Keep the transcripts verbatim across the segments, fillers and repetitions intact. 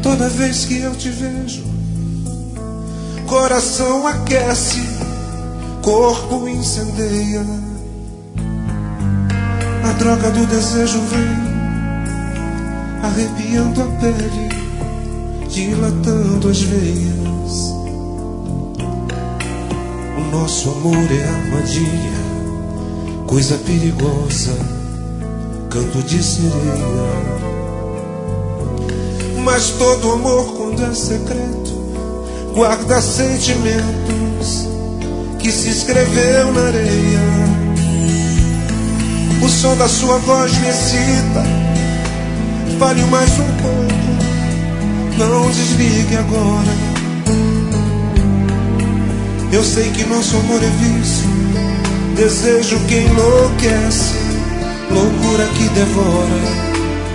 Toda vez que eu te vejo, coração aquece, corpo incendeia. A droga do desejo vem arrepiando a pele, dilatando as veias. O nosso amor é armadilha, coisa perigosa, canto de sereia. Mas todo amor, quando é secreto, guarda sentimentos que se escreveu na areia. O som da sua voz me excita, fale mais um pouco, não desligue agora. Eu sei que nosso amor é vício, desejo que enlouquece, loucura que devora.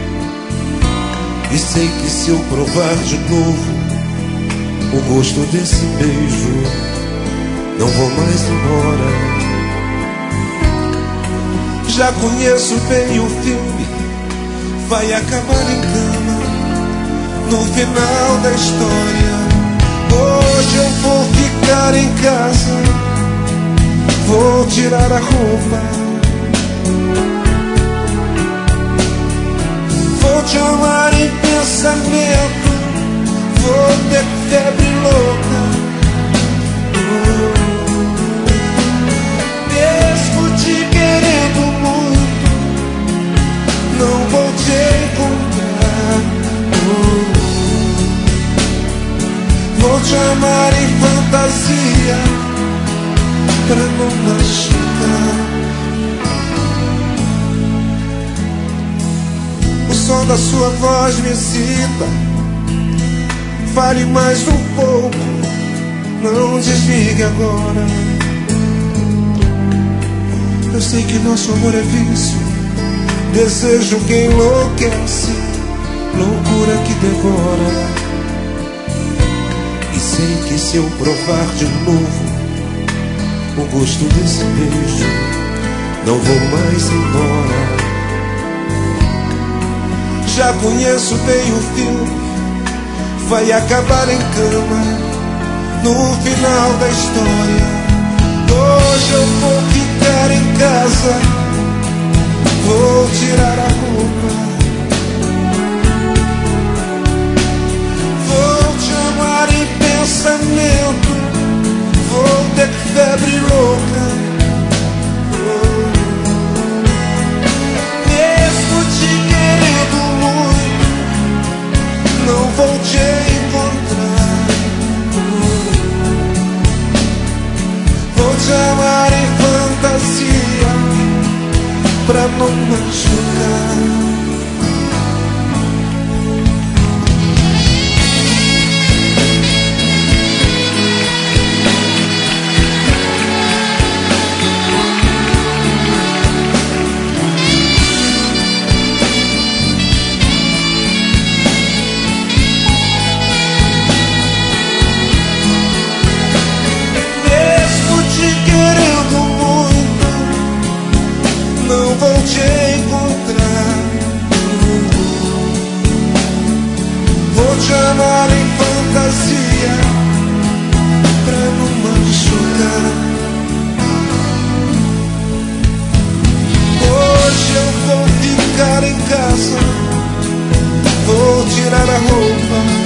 E sei que se eu provar de novo o gosto desse beijo, não vou mais embora. Já conheço bem o filme, vai acabar em cama no final da história. Hoje eu vou ficar em casa, vou tirar a roupa, vou te amar em pensamento, vou ter febre louca. Mesmo te querendo muito, não vou te encontrar. Vou te amar em fantasia, pra não machucar. O som da sua voz me excita, fale mais um pouco, não desligue agora. Eu sei que nosso amor é vício, desejo que enlouquece, loucura que devora. E sei que se eu provar de novo o gosto desse beijo, não vou mais embora. Já conheço bem o filme, vai acabar em cama no final da história. Hoje eu vou ficar em casa, vou tirar a roupa, vou te amar em pensamento, vou ter febre louca. Mesmo te querendo muito, não vou te encontrar. Vou te amar em fantasia, pra não machucar. Não vou te encontrar. Vou te amar em fantasia, pra não machucar. Hoje eu vou ficar em casa, vou tirar a roupa,